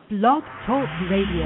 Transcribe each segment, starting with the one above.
Blog Talk Radio.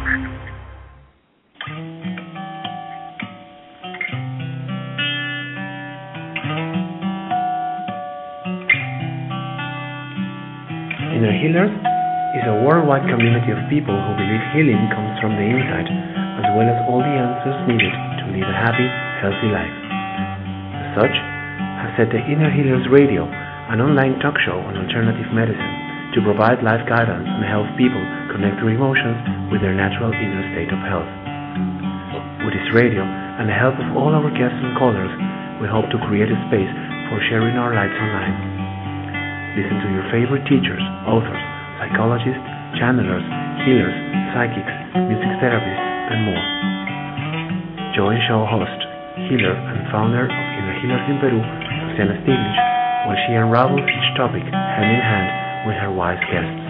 Inner Healers is a worldwide community of people who believe healing comes from the inside, as well as all the answers needed to live a happy, healthy life. As such, has set the Inner Healers Radio, an online talk show on alternative medicine, to provide life guidance and help people connect their emotions with their natural inner state of health. With this radio and the help of all our guests and callers, we hope to create a space for sharing our lights online. Listen to your favorite teachers, authors, psychologists, channelers, healers, psychics, music therapists, and more. Join show host, healer, and founder of Inner Healers in Peru, Luciana Stiglitz, while she unravels each topic hand in hand with her wise guests.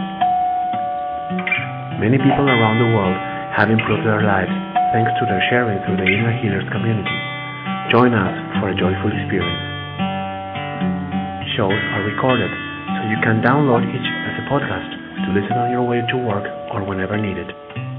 Many people around the world have improved their lives thanks to their sharing through the Inner Healers community. Join us for a joyful experience. Shows are recorded, so you can download each as a podcast to listen on your way to work or whenever needed.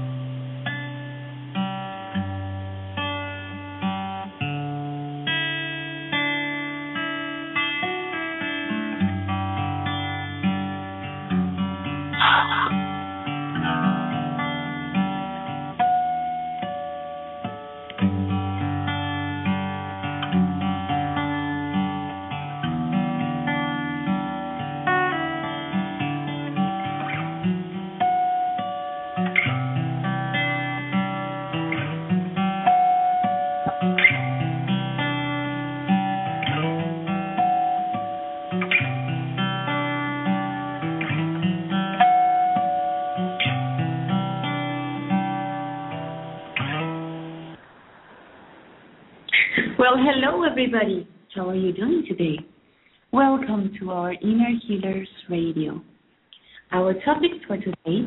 Well, hello everybody. How are you doing today? Welcome to our Inner Healers Radio. Our topic for today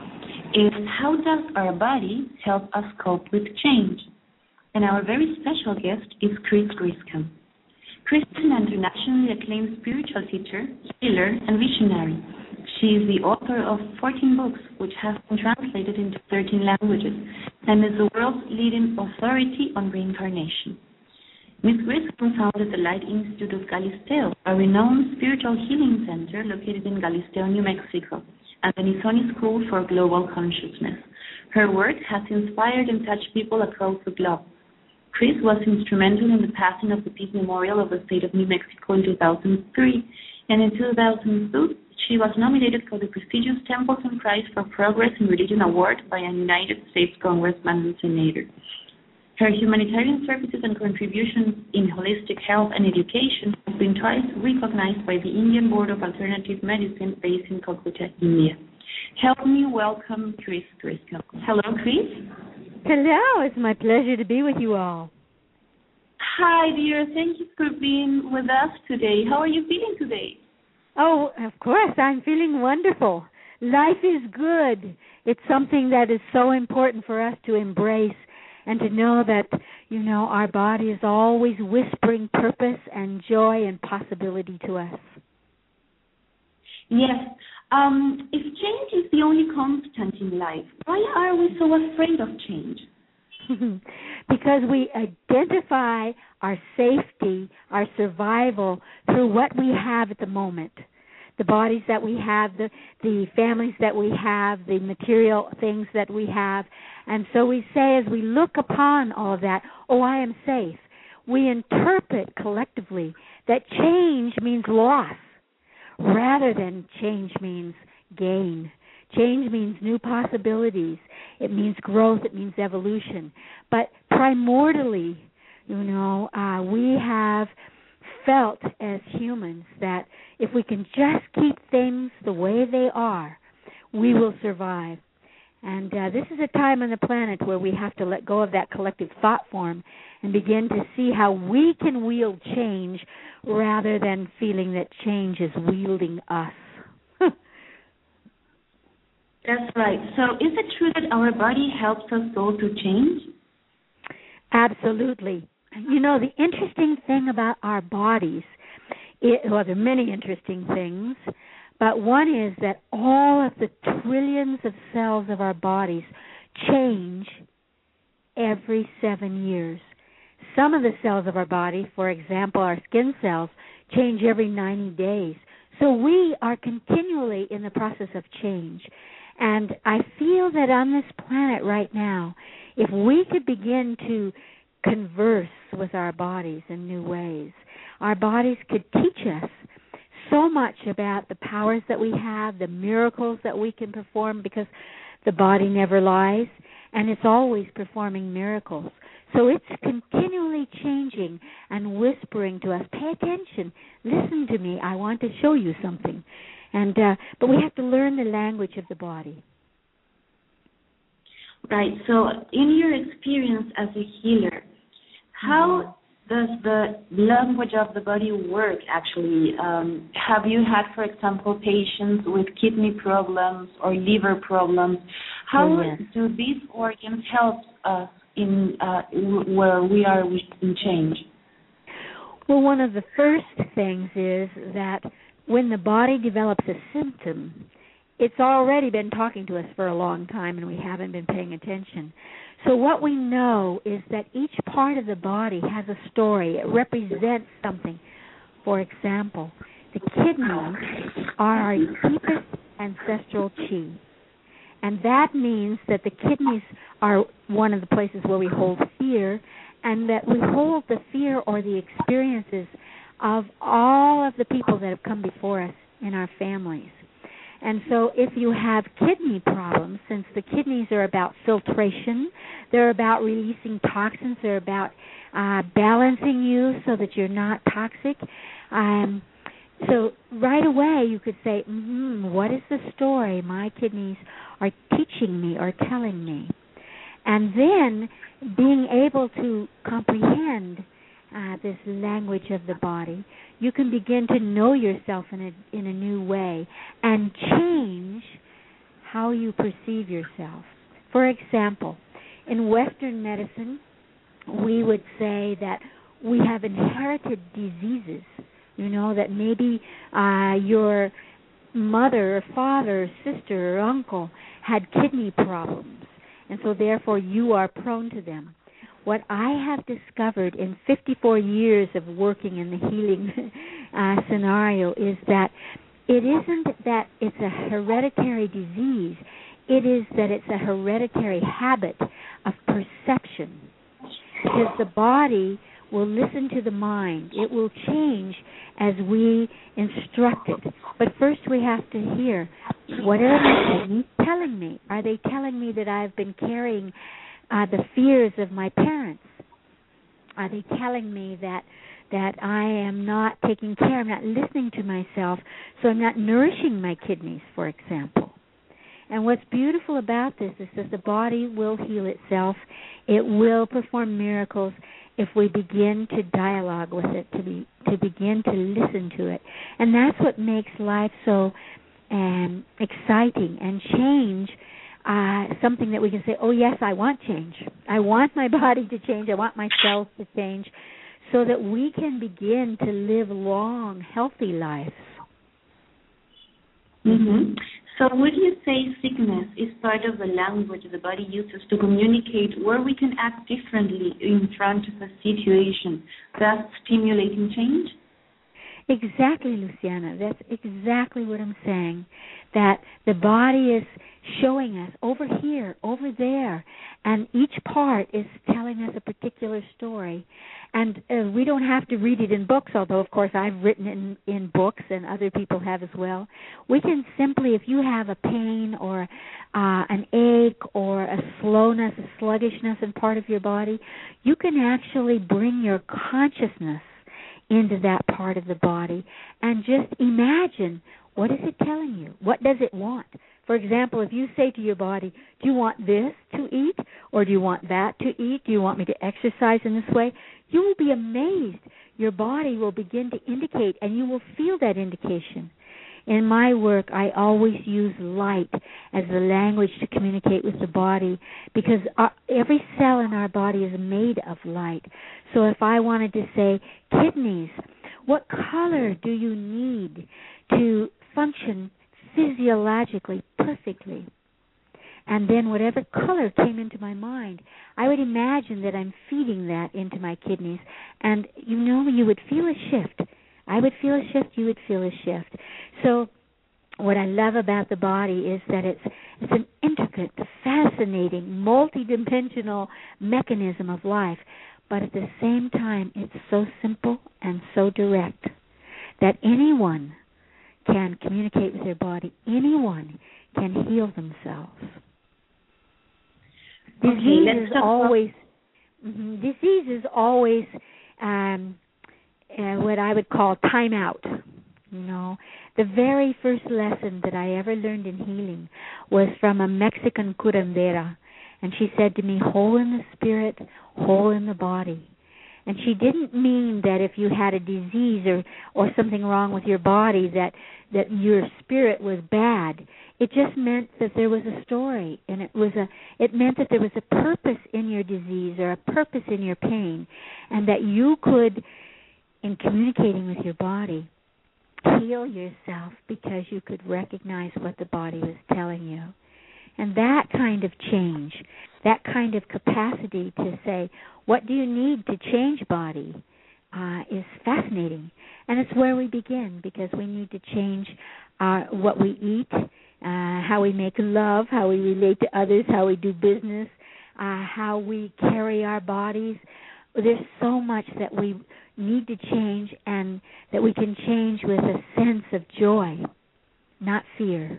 is how does our body help us cope with change? And our very special guest is Chris Griscom. Chris is an internationally acclaimed spiritual teacher, healer, and visionary. She is the author of 14 books, which have been translated into 13 languages, and is the world's leading authority on reincarnation. Ms. Griscom founded the Light Institute of Galisteo, a renowned spiritual healing center located in Galisteo, New Mexico, and the Nizhoni School for Global Consciousness. Her work has inspired and touched people across the globe. Chris was instrumental in the passing of the Peace Memorial of the state of New Mexico in 2003, and in 2002, she was nominated for the prestigious Templeton Prize for Progress in Religion Award by a United States congressman and senator. Her humanitarian services and contributions in holistic health and education have been twice recognized by the Indian Board of Alternative Medicine based in Calcutta, India. Help me welcome Chris Griscom. Hello, Chris. Hello, it's my pleasure to be with you all. Hi, dear. Thank you for being with us today. How are you feeling today? Oh, of course, I'm feeling wonderful. Life is good. It's something that is so important for us to embrace and to know that, our body is always whispering purpose and joy and possibility to us. Yes. If change is the only constant in life, why are we so afraid of change? Because we identify our safety, our survival, through what we have at the moment. The bodies that we have, the families that we have, the material things that we have. And so we say, as we look upon all of that, I am safe. We interpret collectively that change means loss rather than change means gain. Change means new possibilities. It means growth. It means evolution. But primordially, we have felt as humans that if we can just keep things the way they are, we will survive. And this is a time on the planet where we have to let go of that collective thought form and begin to see how we can wield change rather than feeling that change is wielding us. That's right. So is it true that our body helps us go through change? Absolutely. The interesting thing about our bodies, there are many interesting things, But one is that all of the trillions of cells of our bodies change every 7 years. Some of the cells of our body, for example, our skin cells, change every 90 days. So we are continually in the process of change. And I feel that on this planet right now, if we could begin to converse with our bodies in new ways, our bodies could teach us so much about the powers that we have, the miracles that we can perform, because the body never lies, and it's always performing miracles. So it's continually changing and whispering to us, pay attention, listen to me, I want to show you something. And but we have to learn the language of the body. Right. So in your experience as a healer, how does the language of the body work actually? Have you had, for example, patients with kidney problems or liver problems? How do these organs help us in where we are in change? Well, one of the first things is that when the body develops a symptom, it's already been talking to us for a long time and we haven't been paying attention. So what we know is that each part of the body has a story. It represents something. For example, the kidneys are our deepest ancestral chi. And that means that the kidneys are one of the places where we hold fear, and that we hold the fear or the experiences of all of the people that have come before us in our families. And so if you have kidney problems, since the kidneys are about filtration, they're about releasing toxins, they're about balancing you so that you're not toxic. So right away you could say, what is the story my kidneys are teaching me or telling me? And then being able to comprehend this language of the body, you can begin to know yourself in a new way and change how you perceive yourself. For example, in Western medicine, we would say that we have inherited diseases. You know, that maybe your mother or father or sister or uncle had kidney problems, and so therefore you are prone to them. What I have discovered in 54 years of working in the healing scenario is that it isn't that it's a hereditary disease. It is that it's a hereditary habit of perception. Because the body will listen to the mind. It will change as we instruct it. But first we have to hear, what are my kidneys telling me? Are they telling me that I've been carrying the fears of my parents? Are they telling me that I am not taking care, I'm not listening to myself, so I'm not nourishing my kidneys, for example? And what's beautiful about this is that the body will heal itself. It will perform miracles if we begin to dialogue with it, to begin to listen to it. And that's what makes life so exciting, and change something that we can say, oh yes, I want change. I want my body to change. I want my cells to change, so that we can begin to live long, healthy lives. Mm-hmm. So would you say sickness is part of the language the body uses to communicate where we can act differently in front of a situation, thus stimulating change? Exactly, Luciana. That's exactly what I'm saying, that the body is showing us over here, over there, and each part is telling us a particular story. And we don't have to read it in books, although, of course, I've written in books and other people have as well. We can simply, if you have a pain or an ache or a slowness, a sluggishness in part of your body, you can actually bring your consciousness into that part of the body and just imagine, what is it telling you? What does it want? For example, if you say to your body, do you want this to eat, or do you want that to eat? Do you want me to exercise in this way? You will be amazed. Your body will begin to indicate, and you will feel that indication. In my work, I always use light as the language to communicate with the body, because every cell in our body is made of light. So if I wanted to say, kidneys, what color do you need to function physiologically perfectly. And then whatever color came into my mind, I would imagine that I'm feeding that into my kidneys. And, you would feel a shift. I would feel a shift, you would feel a shift. So what I love about the body is that it's an intricate, fascinating, multidimensional mechanism of life. But at the same time, it's so simple and so direct that anyone can communicate with their body. Anyone can heal themselves. Disease is always what I would call time out. The very first lesson that I ever learned in healing was from a Mexican curandera, and she said to me, whole in the spirit, whole in the body. And she didn't mean that if you had a disease or something wrong with your body that your spirit was bad. It just meant that there was a story, and it meant that there was a purpose in your disease or a purpose in your pain, and that you could, in communicating with your body, heal yourself because you could recognize what the body was telling you. And that kind of change, that kind of capacity to say, what do you need to change body, is fascinating. And it's where we begin, because we need to change what we eat, how we make love, how we relate to others, how we do business, how we carry our bodies. There's so much that we need to change, and that we can change with a sense of joy, not fear.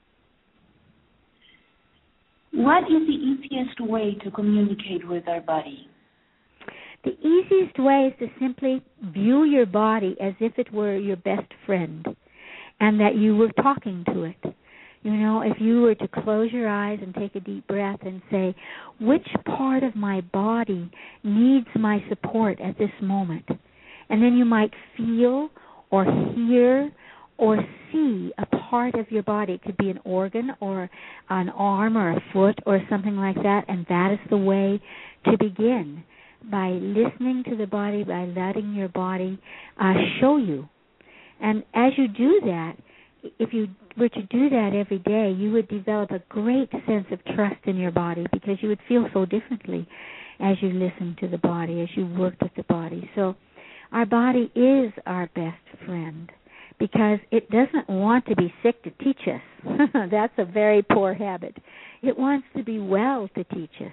What is the easiest way to communicate with our body? The easiest way is to simply view your body as if it were your best friend, and that you were talking to it. If you were to close your eyes and take a deep breath and say, which part of my body needs my support at this moment? And then you might feel or hear or see a part of your body. It could be an organ or an arm or a foot or something like that, and that is the way to begin, by listening to the body, by letting your body show you. And as you do that, if you were to do that every day, you would develop a great sense of trust in your body, because you would feel so differently as you listen to the body, as you work with the body. So our body is our best friend, because it doesn't want to be sick to teach us. That's a very poor habit. It wants to be well to teach us.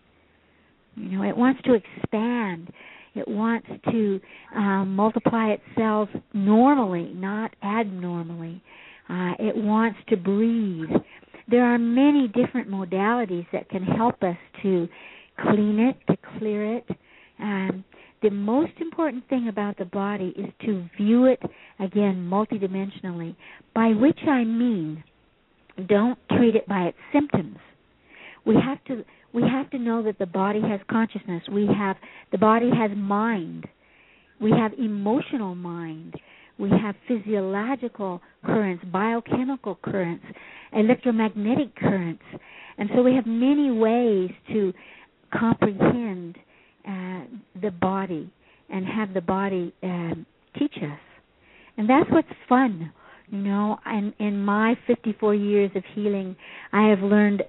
It wants to expand. It wants to multiply its cells normally, not abnormally. It wants to breathe. There are many different modalities that can help us to clean it, to clear it. The most important thing about the body is to view it, again, multidimensionally, by which I mean, don't treat it by its symptoms. We have to know that the body has consciousness. The body has mind. We have emotional mind. We have physiological currents, biochemical currents, electromagnetic currents. And so we have many ways to comprehend the body and have the body teach us. And that's what's fun. In my 54 years of healing, I have learned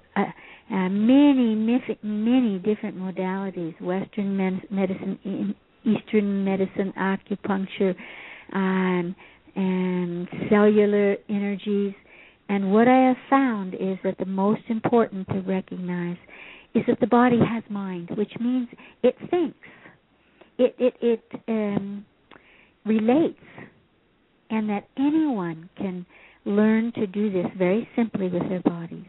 many different modalities: Western medicine, Eastern medicine, acupuncture, and cellular energies. And what I have found is that the most important to recognize is that the body has mind, which means it thinks, it relates, and that anyone can learn to do this very simply with their bodies.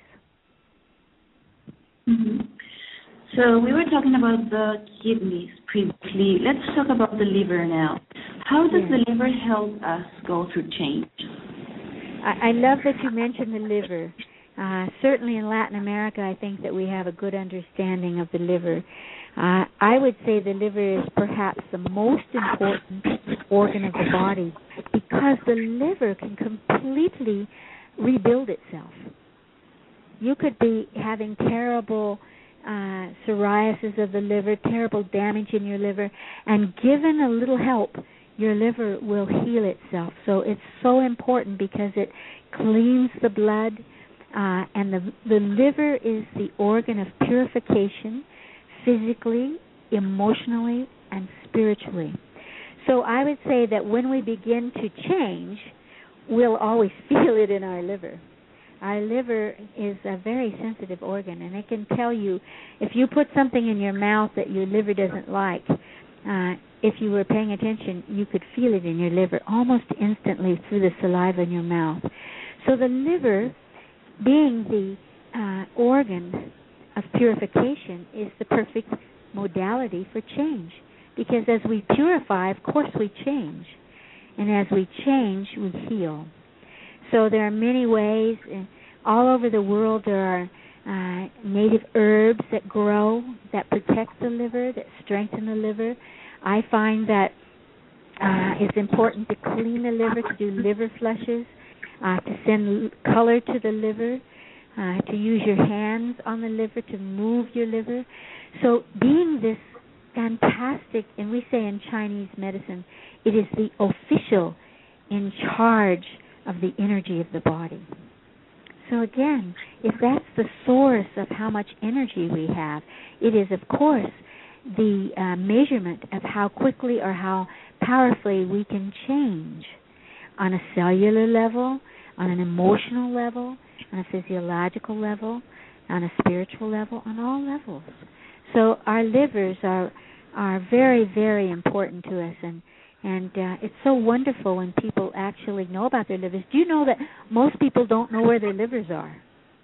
Mm-hmm. So we were talking about the kidneys previously. Let's talk about the liver now. How does the liver help us go through change? I love that you mentioned the liver. Certainly in Latin America, I think that we have a good understanding of the liver. I would say the liver is perhaps the most important organ of the body, because the liver can completely rebuild itself. You could be having terrible psoriasis of the liver, terrible damage in your liver, and given a little help, your liver will heal itself. So it's so important because it cleans the blood, and the liver is the organ of purification physically, emotionally, and spiritually. So I would say that when we begin to change, we'll always feel it in our liver. Our liver is a very sensitive organ, and it can tell you if you put something in your mouth that your liver doesn't like. If you were paying attention, you could feel it in your liver almost instantly through the saliva in your mouth. So the liver, being the organ of purification, is the perfect modality for change. Because as we purify, of course we change. And as we change, we heal. So there are many ways. All over the world there are native herbs that grow, that protect the liver, that strengthen the liver. I find that it's important to clean the liver, to do liver flushes, to send color to the liver, to use your hands on the liver, to move your liver. So being this fantastic, and we say in Chinese medicine, it is the official in charge of the energy of the body. So again, if that's the source of how much energy we have, it is, of course, the measurement of how quickly or how powerfully we can change on a cellular level, on an emotional level, on a physiological level, on a spiritual level, on all levels. So our livers are very, very important to us, and it's so wonderful when people actually know about their livers. Do you know that most people don't know where their livers are?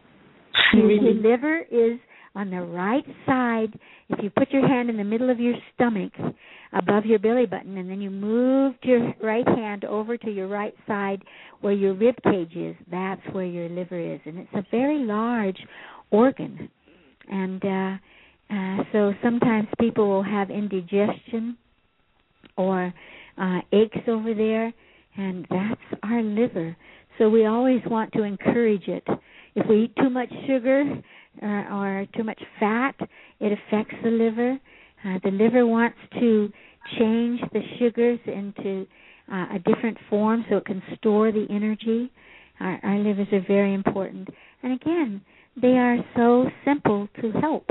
Really? The liver is on the right side. If you put your hand in the middle of your stomach above your belly button, and then you move your right hand over to your right side where your rib cage is, that's where your liver is. And it's a very large organ. And so sometimes people will have indigestion or aches over there, and that's our liver. So we always want to encourage it. If we eat too much sugar or too much fat, it affects the liver. The liver wants to change the sugars into a different form so it can store the energy. Our livers are very important. And again, they are so simple to help.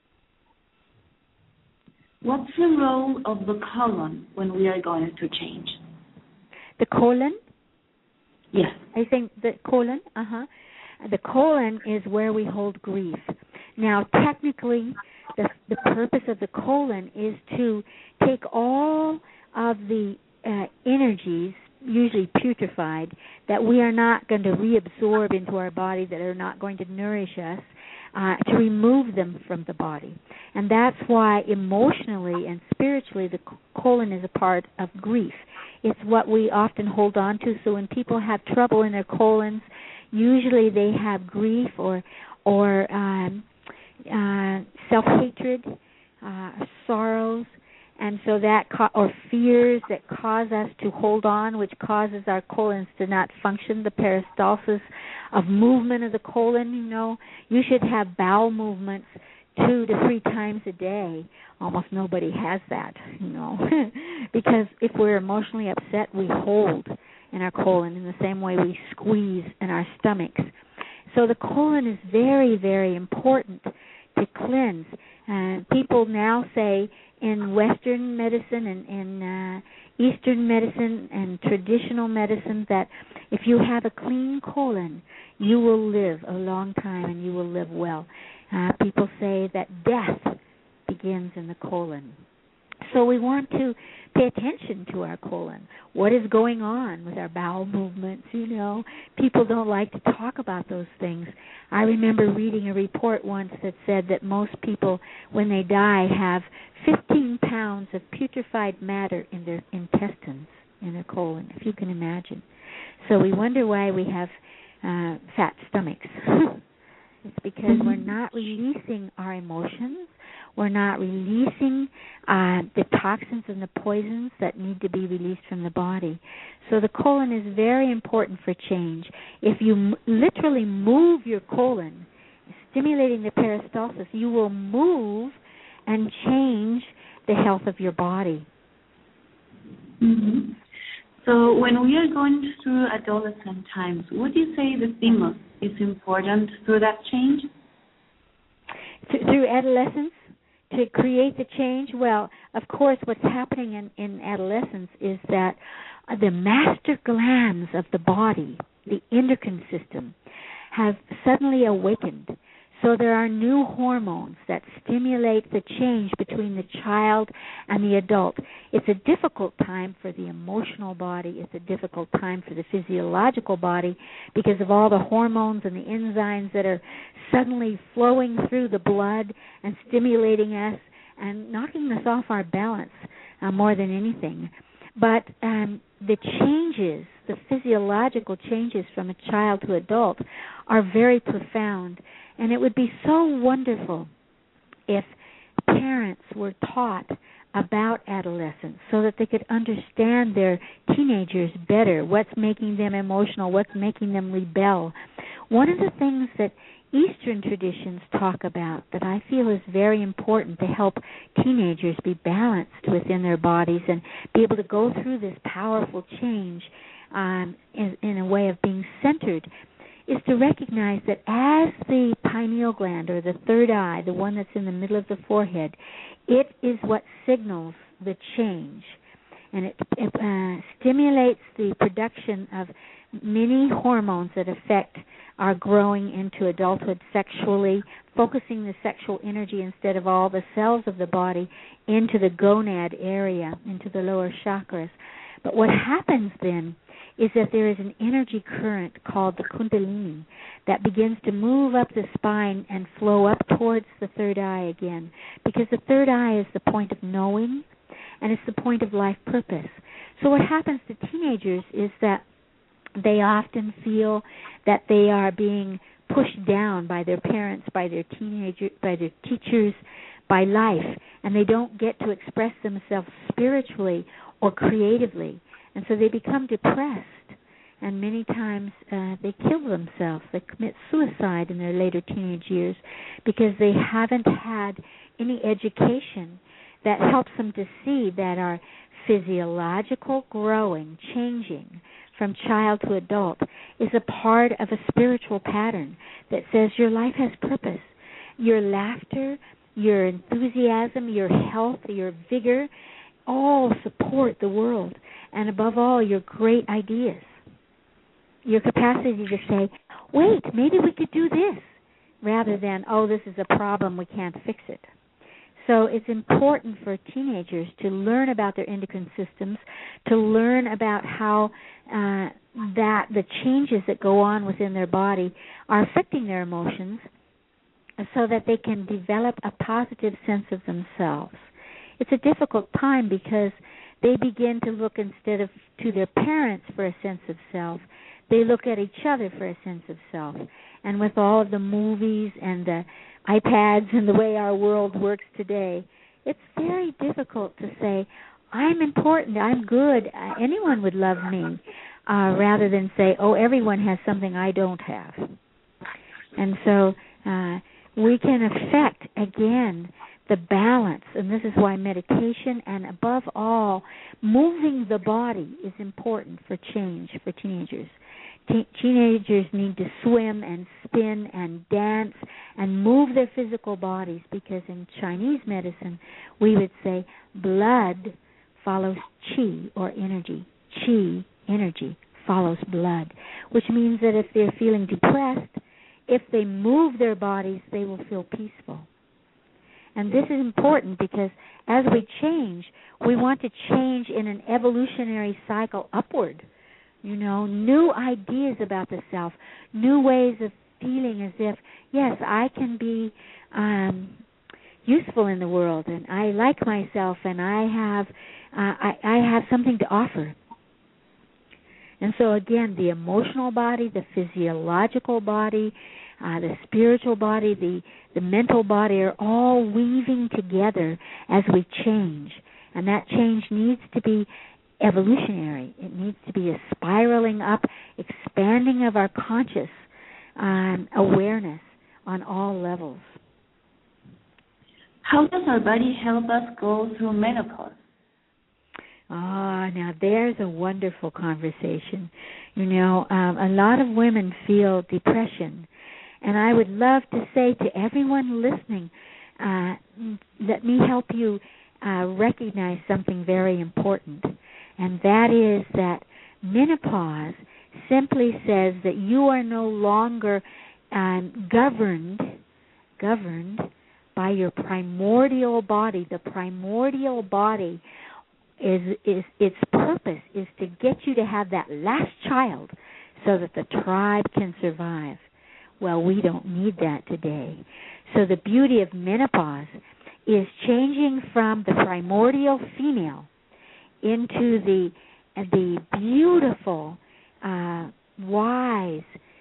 What's the role of the colon when we are going to change? The colon? Yes. I think the colon, The colon is where we hold grief. Now, technically, the purpose of the colon is to take all of the energies, usually putrefied, that we are not going to reabsorb into our body, that are not going to nourish us, to remove them from the body. And that's why emotionally and spiritually the colon is a part of grief. It's what we often hold on to. So when people have trouble in their colons, usually they have grief or self-hatred, sorrows, and so that or fears that cause us to hold on, which causes our colons to not function. The peristalsis of movement of the colon, you should have bowel movements 2 to 3 times a day. Almost nobody has that, because if we're emotionally upset, we hold in our colon in the same way we squeeze in our stomachs. So the colon is very, very important to cleanse. People now say in Western medicine and in Eastern medicine and traditional medicine that if you have a clean colon, you will live a long time and you will live well. People say that death begins in the colon. So we want to pay attention to our colon. What is going on with our bowel movements? People don't like to talk about those things. I remember reading a report once that said that most people, when they die, have 15 pounds of putrefied matter in their intestines, in their colon, if you can imagine. So we wonder why we have fat stomachs. It's because we're not releasing our emotions. We're not releasing the toxins and the poisons that need to be released from the body. So the colon is very important for change. If you literally move your colon, stimulating the peristalsis, you will move and change the health of your body. Mm-hmm. So when we are going through adolescent times, what do you say the stimulus is important through that change? Through adolescence, to create the change? Well, of course, what's happening in adolescence is that the master glands of the body, the endocrine system, have suddenly awakened. So there are new hormones that stimulate the change between the child and the adult. It's a difficult time for the emotional body. It's a difficult time for the physiological body because of all the hormones and the enzymes that are suddenly flowing through the blood and stimulating us and knocking us off our balance more than anything. But the changes, the physiological changes from a child to adult are very profound. And it would be so wonderful if parents were taught about adolescence so that they could understand their teenagers better, what's making them emotional, what's making them rebel. One of the things that Eastern traditions talk about that I feel is very important to help teenagers be balanced within their bodies and be able to go through this powerful change in a way of being centered is to recognize that as the pineal gland, or the third eye, the one that's in the middle of the forehead, it is what signals the change. And it stimulates the production of many hormones that affect our growing into adulthood sexually, focusing the sexual energy instead of all the cells of the body into the gonad area, into the lower chakras. But what happens then is that there is an energy current called the Kundalini that begins to move up the spine and flow up towards the third eye again, because the third eye is the point of knowing and it's the point of life purpose. So what happens to teenagers is that they often feel that they are being pushed down by their parents, by their teachers, by life, and they don't get to express themselves spiritually or creatively. And so they become depressed, and many times they kill themselves. They commit suicide in their later teenage years because they haven't had any education that helps them to see that our physiological growing, changing from child to adult is a part of a spiritual pattern that says your life has purpose. Your laughter, your enthusiasm, your health, your vigor, all support the world. And above all, your great ideas. Your capacity to say, wait, maybe we could do this, rather than, oh, this is a problem, we can't fix it. So it's important for teenagers to learn about their endocrine systems, to learn about how that the changes that go on within their body are affecting their emotions so that they can develop a positive sense of themselves. It's a difficult time because they begin to look instead of to their parents for a sense of self, they look at each other for a sense of self. And with all of the movies and the iPads and the way our world works today, it's very difficult to say, I'm important, I'm good, anyone would love me, rather than say, oh, everyone has something I don't have. And so we can affect, again, the balance, and this is why meditation and, above all, moving the body is important for change for teenagers. Teenagers need to swim and spin and dance and move their physical bodies, because in Chinese medicine we would say blood follows qi, or energy. Qi, energy, follows blood, which means that if they're feeling depressed, if they move their bodies, they will feel peaceful. And this is important because as we change, we want to change in an evolutionary cycle upward. You know, new ideas about the self, new ways of feeling as if, yes, I can be useful in the world, and I like myself, and I have something to offer. And so again, the emotional body, the physiological body, the spiritual body, the mental body are all weaving together as we change. And that change needs to be evolutionary. It needs to be a spiraling up, expanding of our conscious awareness on all levels. How does our body help us go through menopause? Now there's a wonderful conversation. You know, a lot of women feel depression, and I would love to say to everyone listening, let me help you recognize something very important, and that is that menopause simply says that you are no longer governed by your primordial body. The primordial body is its purpose is to get you to have that last child so that the tribe can survive. Well, we don't need that today. So the beauty of menopause is changing from the primordial female into the beautiful, wise,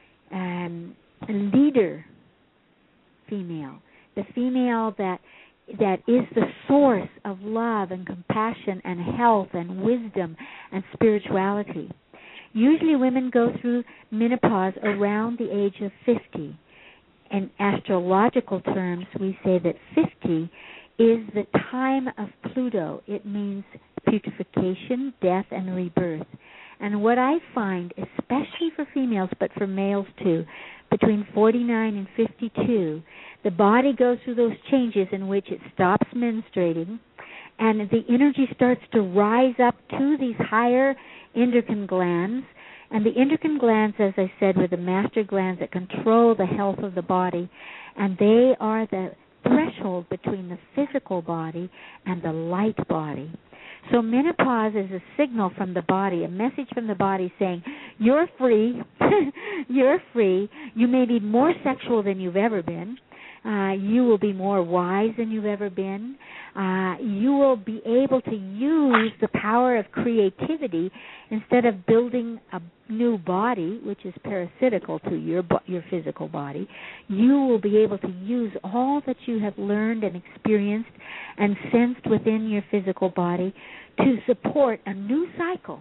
leader female, the female that is the source of love and compassion and health and wisdom and spirituality. Usually women go through menopause around the age of 50. In astrological terms, we say that 50 is the time of Pluto. It means putrefaction, death, and rebirth. And what I find, especially for females, but for males too, between 49 and 52, the body goes through those changes in which it stops menstruating, and the energy starts to rise up to these higher endocrine glands. And the endocrine glands, as I said, were the master glands that control the health of the body, and they are the threshold between the physical body and the light body. So menopause is a signal from the body, a message from the body saying, you're free, you're free, you may be more sexual than you've ever been, you will be more wise than you've ever been, you will be able to use the power of creativity instead of building a new body, which is parasitical to your physical body. You will be able to use all that you have learned and experienced and sensed within your physical body to support a new cycle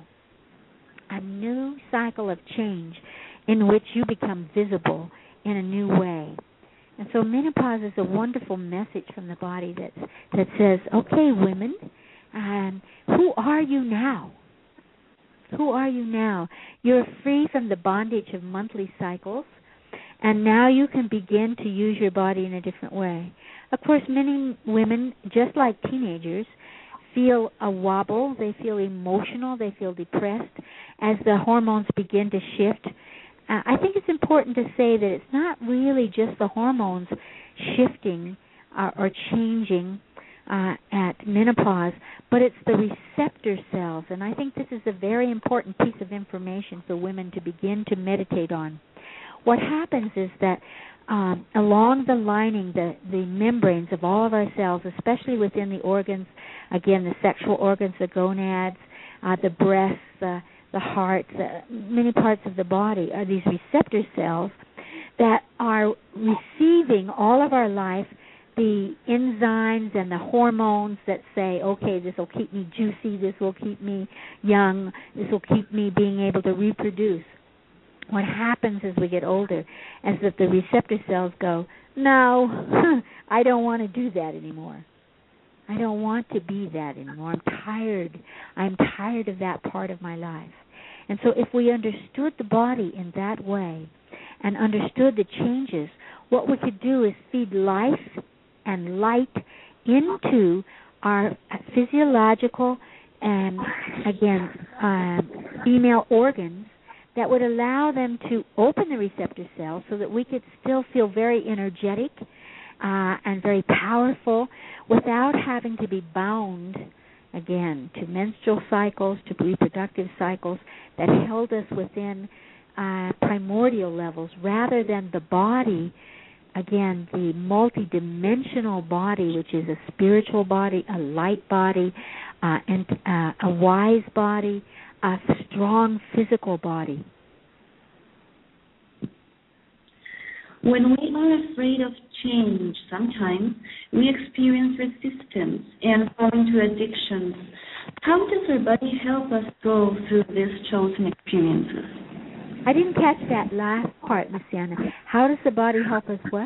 of change in which you become visible in a new way. And so menopause is a wonderful message from the body that says, okay, women, who are you now? Who are you now? You're free from the bondage of monthly cycles, and now you can begin to use your body in a different way. Of course, many women, just like teenagers, feel a wobble. They feel emotional. They feel depressed as the hormones begin to shift. I think it's important to say that it's not really just the hormones shifting or changing at menopause, but it's the receptor cells. And I think this is a very important piece of information for women to begin to meditate on. What happens is that along the lining, the membranes of all of our cells, especially within the organs, again, the sexual organs, the gonads, the breasts, the heart, many parts of the body, are these receptor cells that are receiving all of our life, the enzymes and the hormones that say, okay, this will keep me juicy, this will keep me young, this will keep me being able to reproduce. What happens as we get older is that the receptor cells go, no, I don't want to do that anymore. I don't want to be that anymore. I'm tired. I'm tired of that part of my life. And so if we understood the body in that way and understood the changes, what we could do is feed life and light into our physiological and, again, female organs that would allow them to open the receptor cells so that we could still feel very energetic and very powerful without having to be bound, again, to menstrual cycles, to reproductive cycles that held us within primordial levels rather than the body, again, the multidimensional body, which is a spiritual body, a light body, and a wise body, a strong physical body. When we are afraid of change, sometimes we experience resistance and fall into addictions. How does our body help us go through these chosen experiences? I didn't catch that last part, Luciana. How does the body help us what?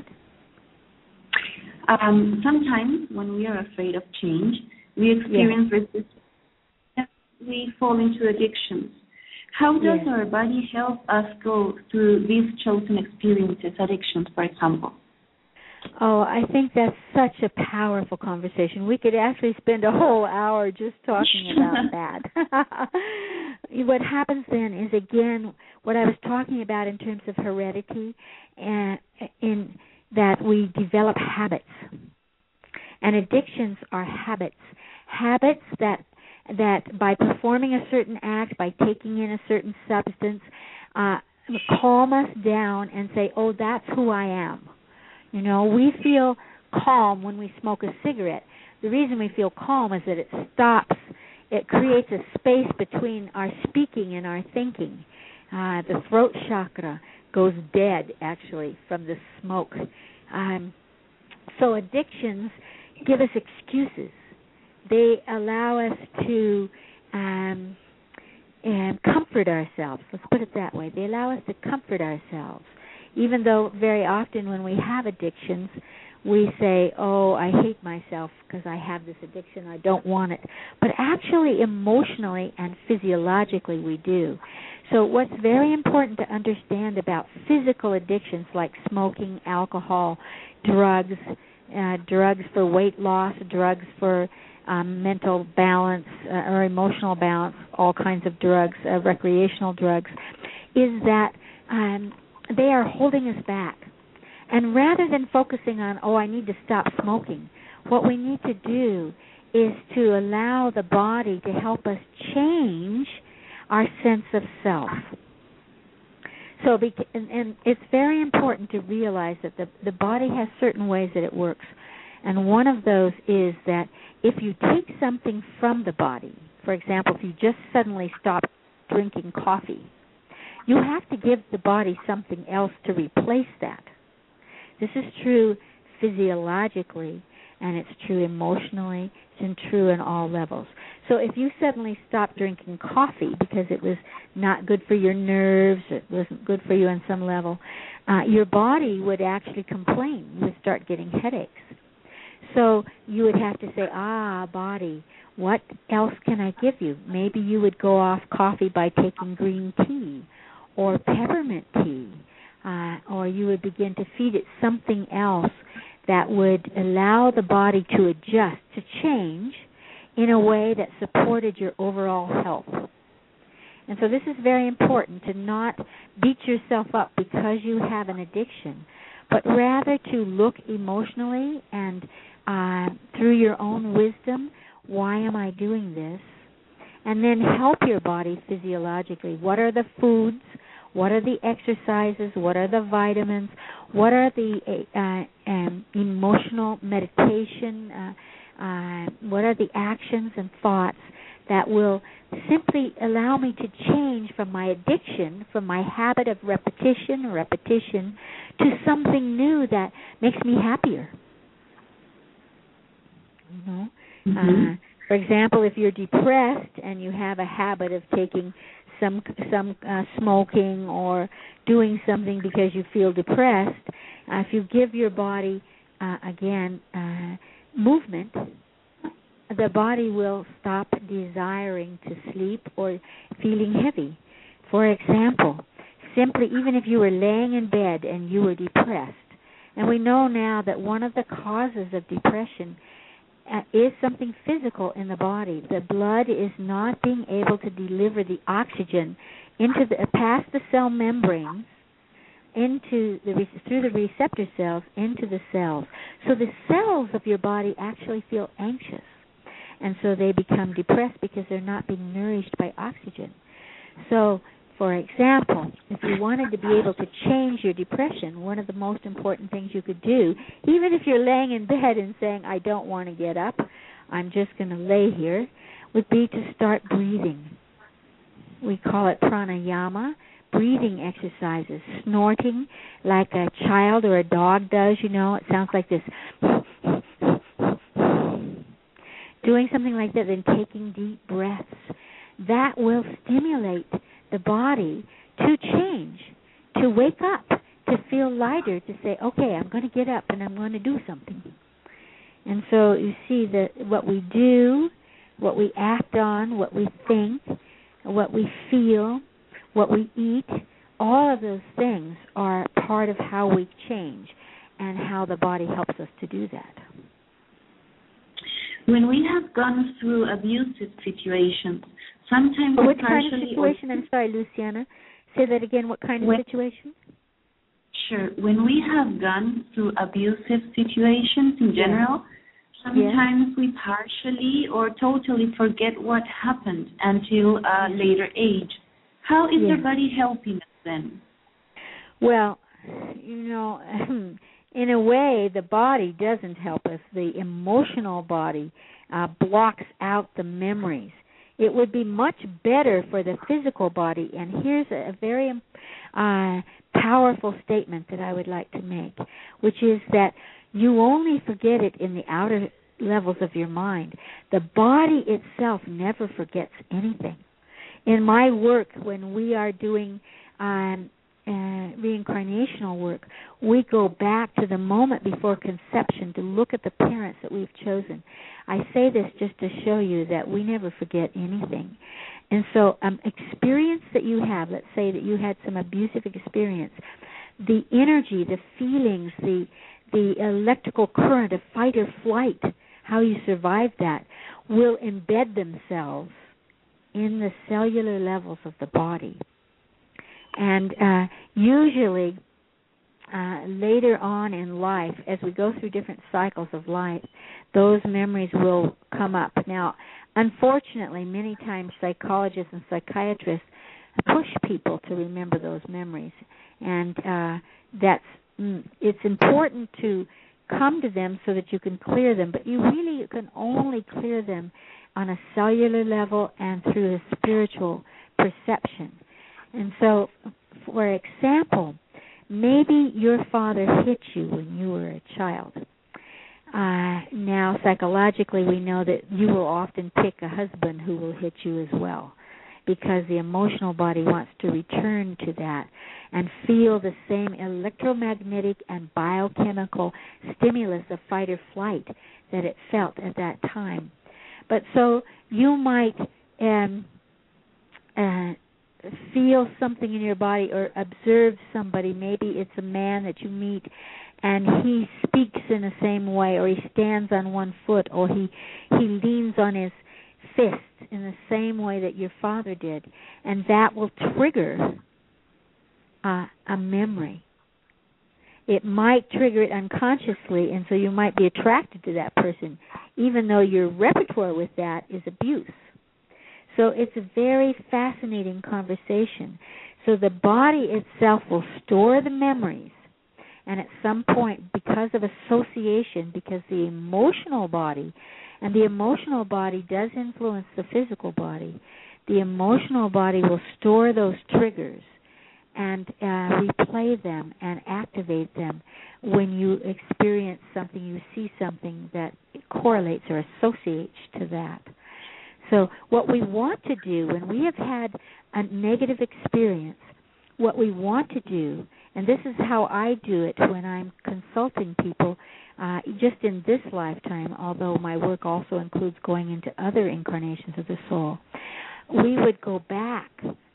Sometimes when we are afraid of change, we experience resistance. we fall into addictions. How does our body help us go through these chosen experiences, addictions, for example? Oh, I think that's such a powerful conversation. We could actually spend a whole hour just talking about that. What happens then is, again, what I was talking about in terms of heredity, and in that we develop habits. And addictions are habits. Habits that by performing a certain act, by taking in a certain substance, calm us down and say, oh, that's who I am. You know, we feel calm when we smoke a cigarette. The reason we feel calm is that it stops. It creates a space between our speaking and our thinking. The throat chakra goes dead, actually, from the smoke. So addictions give us excuses. They allow us to comfort ourselves. Let's put it that way. They allow us to comfort ourselves. Even though very often when we have addictions, we say, oh, I hate myself because I have this addiction, I don't want it. But actually, emotionally and physiologically, we do. So what's very important to understand about physical addictions like smoking, alcohol, drugs for weight loss, drugs for mental balance or emotional balance, all kinds of drugs, recreational drugs, is that they are holding us back. And rather than focusing on, oh, I need to stop smoking, what we need to do is to allow the body to help us change our sense of self. So, and it's very important to realize that the body has certain ways that it works. And one of those is that if you take something from the body, for example, if you just suddenly stop drinking coffee, you have to give the body something else to replace that. This is true physiologically, and it's true emotionally, it's true in all levels. So if you suddenly stop drinking coffee because it was not good for your nerves, it wasn't good for you on some level, your body would actually complain. You would start getting headaches. So you would have to say, body, what else can I give you? Maybe you would go off coffee by taking green tea or peppermint tea, or you would begin to feed it something else that would allow the body to adjust, to change in a way that supported your overall health. And so this is very important, to not beat yourself up because you have an addiction, but rather to look emotionally and through your own wisdom, why am I doing this? And then help your body physiologically. What are the foods? What are the exercises? What are the vitamins? What are the emotional meditation? What are the actions and thoughts that will simply allow me to change from my addiction, from my habit of repetition, to something new that makes me happier? You know? Mm-hmm. For example, if you're depressed and you have a habit of taking some smoking or doing something because you feel depressed, if you give your body, movement, the body will stop desiring to sleep or feeling heavy. For example, simply even if you were laying in bed and you were depressed, and we know now that one of the causes of depression is something physical in the body. The blood is not being able to deliver the oxygen past the cell membranes through the receptor cells into the cells. So the cells of your body actually feel anxious, and so they become depressed because they're not being nourished by oxygen. So, for example, if you wanted to be able to change your depression, one of the most important things you could do, even if you're laying in bed and saying, I don't want to get up, I'm just going to lay here, would be to start breathing. We call it pranayama, breathing exercises, snorting like a child or a dog does, you know. It sounds like this. Doing something like that, then taking deep breaths. That will stimulate the body to change, to wake up, to feel lighter, to say, okay, I'm going to get up and I'm going to do something. And so you see that what we do what we act on, what we think, what we feel, what we eat, all of those things are part of how we change and how the body helps us to do that. When we have gone through abusive situations, sometimes what kind of situation? I'm sorry, Luciana. Say that again. What kind of situation? Sure. When we have gone through abusive situations in general, sometimes we partially or totally forget what happened until a later age. How is the body helping us then? Well, in a way, the body doesn't help us. The emotional body blocks out the memories. It would be much better for the physical body, and here's a very powerful statement that I would like to make, which is that you only forget it in the outer levels of your mind. The body itself never forgets anything. In my work, when we are doing reincarnational work, we go back to the moment before conception to look at the parents that we've chosen. I say this just to show you that we never forget anything. And so experience that you have, let's say that you had some abusive experience, the energy, the feelings, the electrical current of fight or flight, how you survived that, will embed themselves in the cellular levels of the body. And usually later on in life, as we go through different cycles of life, those memories will come up. Now, unfortunately, many times psychologists and psychiatrists push people to remember those memories. And it's important to come to them so that you can clear them, but you really can only clear them on a cellular level and through a spiritual perception. And so, for example, maybe your father hit you when you were a child. Now, psychologically, we know that you will often pick a husband who will hit you as well, because the emotional body wants to return to that and feel the same electromagnetic and biochemical stimulus of fight or flight that it felt at that time. But so you might feel something in your body or observe somebody. Maybe it's a man that you meet and he speaks in the same way, or he stands on one foot, or he leans on his fist in the same way that your father did, and that will trigger a memory. It might trigger it unconsciously, and so you might be attracted to that person, even though your repertoire with that is abuse. So it's a very fascinating conversation. So the body itself will store the memories, and at some point, because of association, because the emotional body, and the emotional body does influence the physical body, the emotional body will store those triggers and replay them and activate them when you experience something, you see something that correlates or associates to that. So what we want to do when we have had a negative experience, what we want to do, and this is how I do it when I'm consulting people, just in this lifetime, although my work also includes going into other incarnations of the soul, we would go back.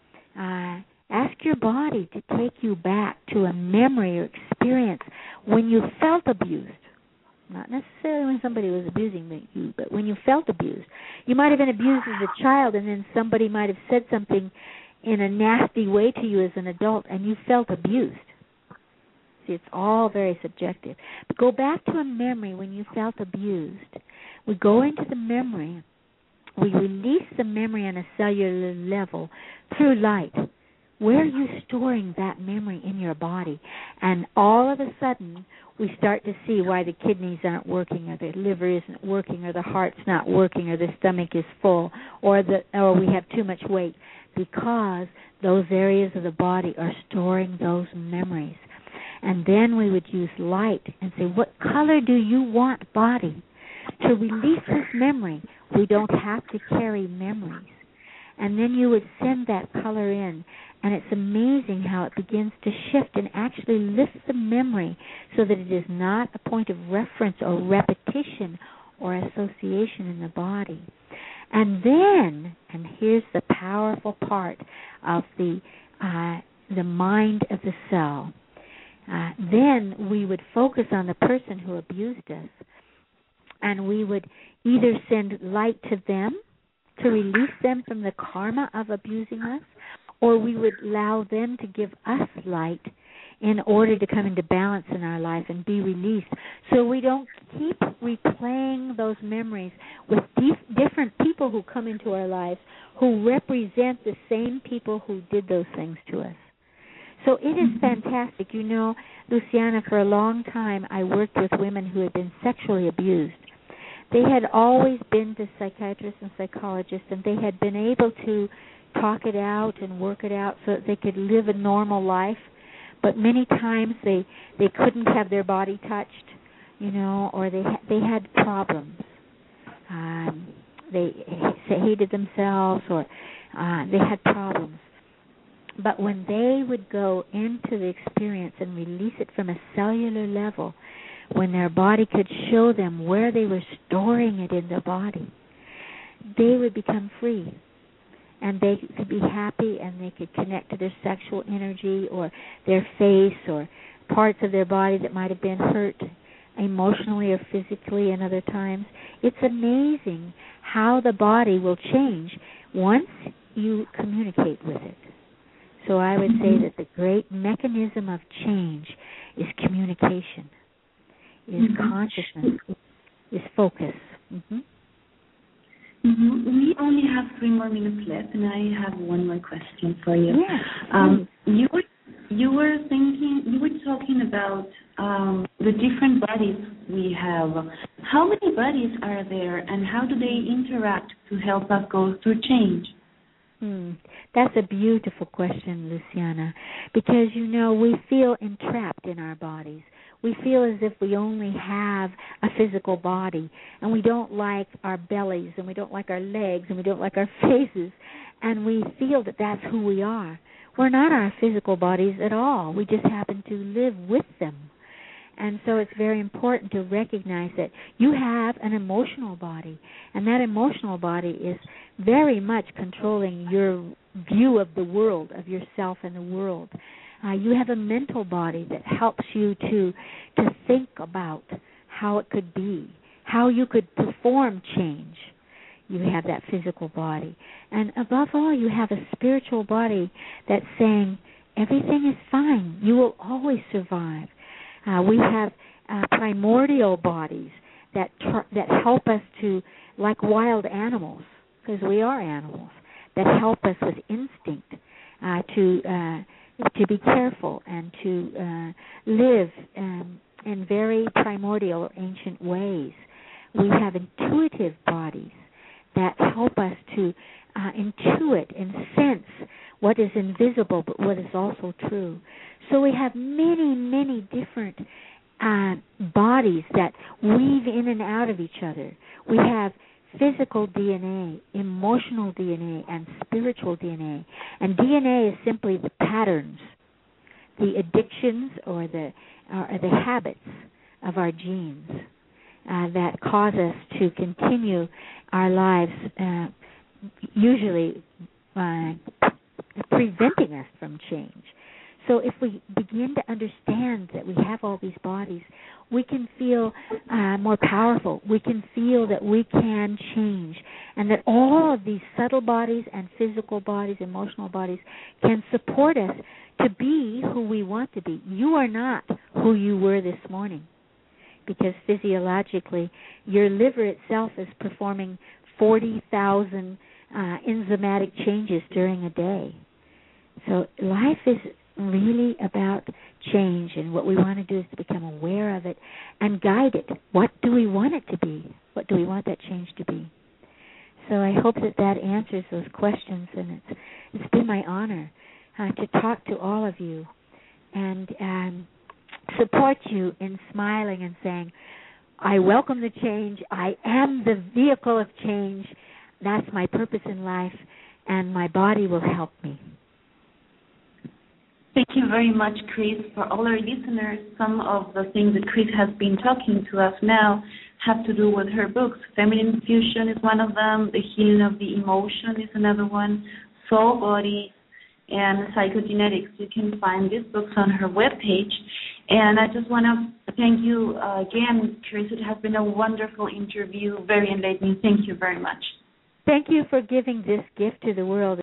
Ask your body to take you back to a memory or experience when you felt abused. Not necessarily when somebody was abusing you, but when you felt abused. You might have been abused as a child, and then somebody might have said something in a nasty way to you as an adult, and you felt abused. See, it's all very subjective. But go back to a memory when you felt abused. We go into the memory. We release the memory on a cellular level through light. Where are you storing that memory in your body? And all of a sudden, we start to see why the kidneys aren't working, or the liver isn't working, or the heart's not working, or the stomach is full, or we have too much weight, because those areas of the body are storing those memories. And then we would use light and say, what color do you want, body? To release this memory, we don't have to carry memories. And then you would send that color in, and it's amazing how it begins to shift and actually lifts the memory so that it is not a point of reference or repetition or association in the body. And then, and here's the powerful part of the mind of the cell, then we would focus on the person who abused us, and we would either send light to them to release them from the karma of abusing us, or we would allow them to give us light in order to come into balance in our life and be released, so we don't keep replaying those memories with different people who come into our lives who represent the same people who did those things to us. So it is fantastic. You know, Luciana, for a long time I worked with women who had been sexually abused. They had always been to psychiatrists and psychologists, and they had been able to talk it out and work it out so that they could live a normal life. But many times they couldn't have their body touched, you know, or they had problems. They hated themselves, or they had problems. But when they would go into the experience and release it from a cellular level, when their body could show them where they were storing it in their body, they would become free. And they could be happy, and they could connect to their sexual energy or their face or parts of their body that might have been hurt emotionally or physically and other times. It's amazing how the body will change once you communicate with it. So I would say that the great mechanism of change is communication, is consciousness, is focus. We only have 3 more minutes left, and I have one more question for you. Yes. You were talking about the different bodies we have. How many bodies are there, and how do they interact to help us go through change? That's a beautiful question, Luciana, because, you know, we feel entrapped in our bodies. We feel as if we only have a physical body, and we don't like our bellies, and we don't like our legs, and we don't like our faces, and we feel that that's who we are. We're not our physical bodies at all. We just happen to live with them. And so it's very important to recognize that you have an emotional body, and that emotional body is very much controlling your view of the world, of yourself and the world. You have a mental body that helps you to think about how it could be, how you could perform change. You have that physical body. And above all, you have a spiritual body that's saying, everything is fine. You will always survive. We have primordial bodies that help us to, like wild animals, because we are animals, that help us with instinct to be careful and to live in very primordial, ancient ways. We have intuitive bodies that help us to intuit and sense what is invisible but what is also true. So we have many, many different bodies that weave in and out of each other. We have physical DNA, emotional DNA, and spiritual DNA. And DNA is simply the patterns, the addictions, or the habits of our genes that cause us to continue our lives, usually preventing us from change. So if we begin to understand that we have all these bodies, we can feel more powerful. We can feel that we can change, and that all of these subtle bodies and physical bodies, emotional bodies, can support us to be who we want to be. You are not who you were this morning, because physiologically, your liver itself is performing 40,000 enzymatic changes during a day. So life is really about change, and what we want to do is to become aware of it and guide it. What do we want it to be? What do we want that change to be? So I hope that answers those questions, and it's been my honor to talk to all of you and support you in smiling and saying, I welcome the change. I am the vehicle of change. That's my purpose in life, and my body will help me. Thank you very much, Chris. For all our listeners, some of the things that Chris has been talking to us now have to do with her books. Feminine Fusion is one of them. The Healing of the Emotion is another one. Soul Body and Psychogenetics. You can find these books on her webpage. And I just want to thank you again, Chris. It has been a wonderful interview, very enlightening. Thank you very much. Thank you for giving this gift to the world.